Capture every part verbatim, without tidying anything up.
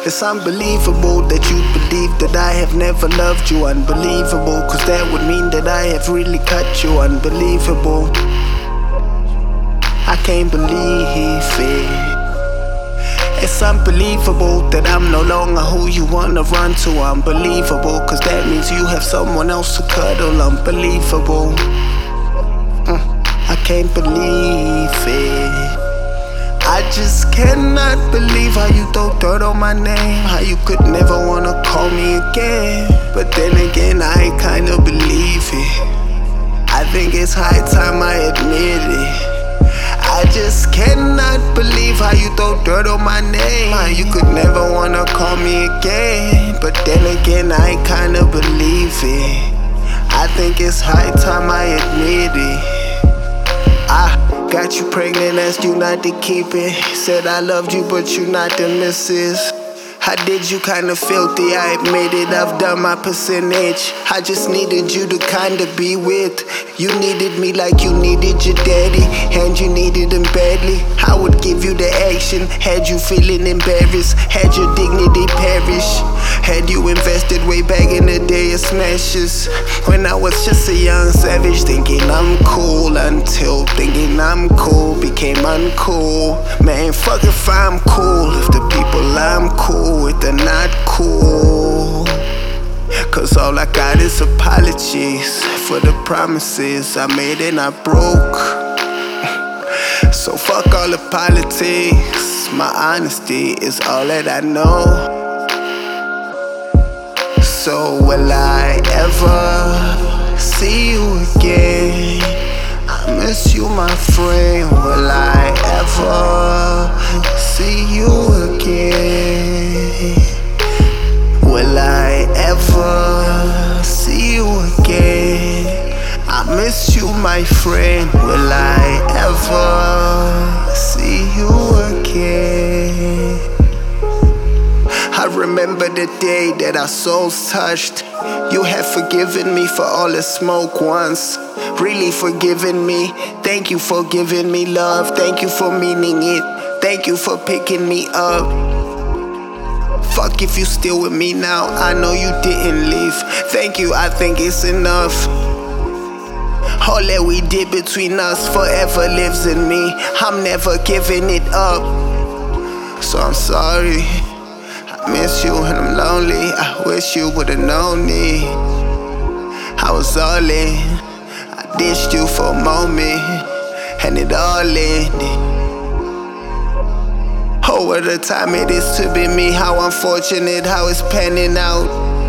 It's unbelievable that you believe that I have never loved you. Unbelievable, cause that would mean that I have really cut you. Unbelievable, I can't believe it. It's unbelievable that I'm no longer who you wanna run to. Unbelievable, cause that means you have someone else to cuddle. Unbelievable, mm, I can't believe it. I just cannot believe how you throw dirt on my name, how you could never wanna call me again. But then again, I kinda believe it. I think it's high time I admit it. I just cannot believe how you throw dirt on my name, how you could never wanna call me again. But then again, I kinda believe it. I think it's high time I admit it. I got you pregnant, asked you not to keep it. Said I loved you, but you not the missus. I did you kinda filthy, I admit it, I've done my percentage. I just needed you to kinda be with. You needed me like you needed your daddy, and you needed him badly. I would give you the action, had you feeling embarrassed, had your dignity perish. Had you invested way back in the day of smashes, when I was just a young savage, thinking I'm cool, until thinking I'm cool became uncool. Man, fuck if I'm cool, if the people I'm cool with are not cool. Cause all I got is apologies for the promises I made and I broke. So fuck all the politics, my honesty is all that I know. So will I ever see you again? I miss you, my friend. Will I ever see you again? Will I ever see you again? I miss you, my friend. Will I ever see you again? I remember the day that our souls touched. You have forgiven me for all the smoke once. Really forgiven me. Thank you for giving me love. Thank you for meaning it. Thank you for picking me up. Fuck if you still with me now, I know you didn't leave. Thank you, I think it's enough. All that we did between us forever lives in me. I'm never giving it up. So I'm sorry, I miss you and I'm lonely. I wish you would've known me. I was all in, I ditched you for a moment, and it all ended. Oh, what a time it is to be me. How unfortunate, how it's panning out.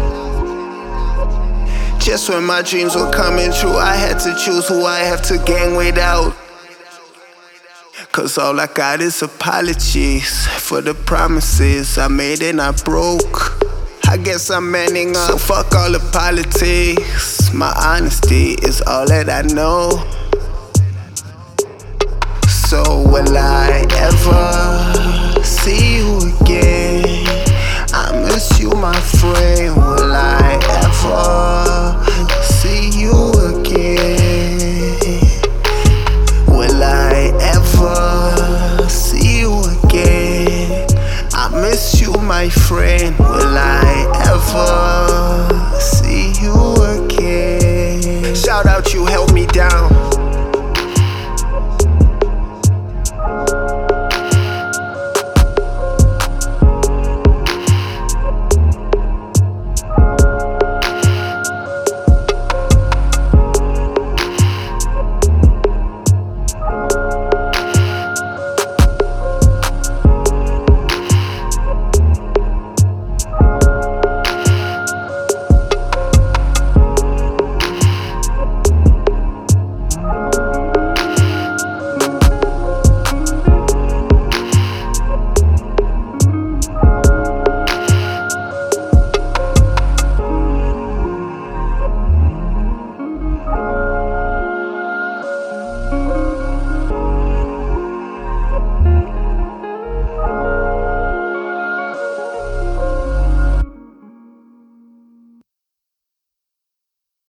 Just when my dreams were coming true, I had to choose who I have to gang without. Cause all I got is apologies for the promises I made and I broke. I guess I'm manning up, so fuck all the politics. My honesty is all that I know. So will I ever see you again? I miss you, my friend. Will I ever